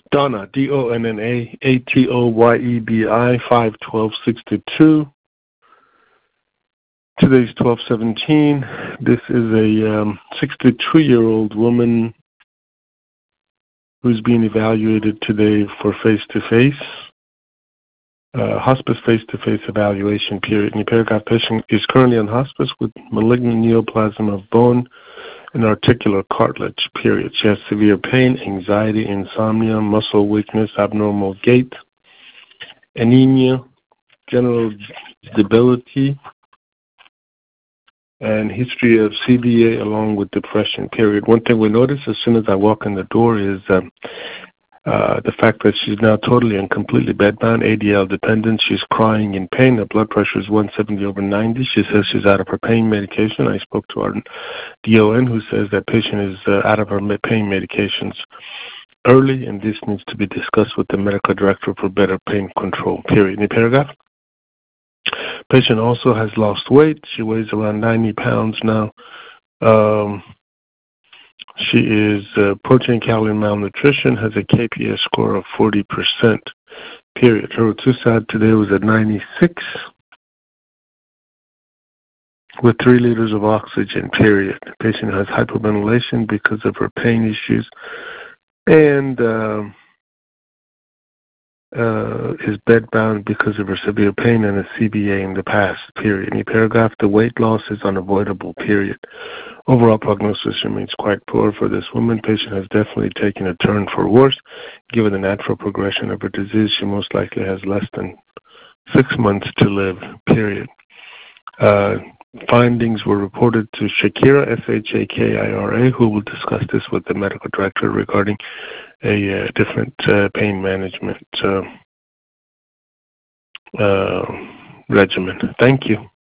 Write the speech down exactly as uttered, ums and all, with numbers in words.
Donna, D O N N A, A T O Y E B I, five twelve sixty-two. Today's twelve seventeen. This is a um, sixty-two-year-old woman who's being evaluated today for face-to-face, uh, hospice face-to-face evaluation period. And the paragraph patient is currently on hospice with malignant neoplasm of bone and articular cartilage, period. She has severe pain, anxiety, insomnia, muscle weakness, abnormal gait, anemia, general debility, and history of C V A along with depression, period. One thing we notice as soon as I walk in the door is um, uh, the fact that she's now totally and completely bedbound, A D L dependent. She's crying in pain. Her blood pressure is one seventy over ninety. She says she's out of her pain medication. I spoke to our D O N who says that patient is uh, out of her pain medications early, and this needs to be discussed with the medical director for better pain control, period. Any paragraph? Patient also has lost weight. She weighs around ninety pounds now. Um, she is uh, protein, calorie, malnutrition, has a K P S score of forty percent, period. Her Rotusad today was at ninety-six with three liters of oxygen, period. The patient has hypoventilation because of her pain issues and uh, Uh, is bedbound because of her severe pain and a C V A in the past, period. Any paragraph, the weight loss is unavoidable, period. Overall prognosis remains quite poor for this woman. Patient has definitely taken a turn for worse. Given the natural progression of her disease, she most likely has less than six months to live, period. Uh, findings were reported to Shakira, S H A K I R A, who will discuss this with the medical director regarding a uh, different uh, pain management uh, uh, regimen. Thank you.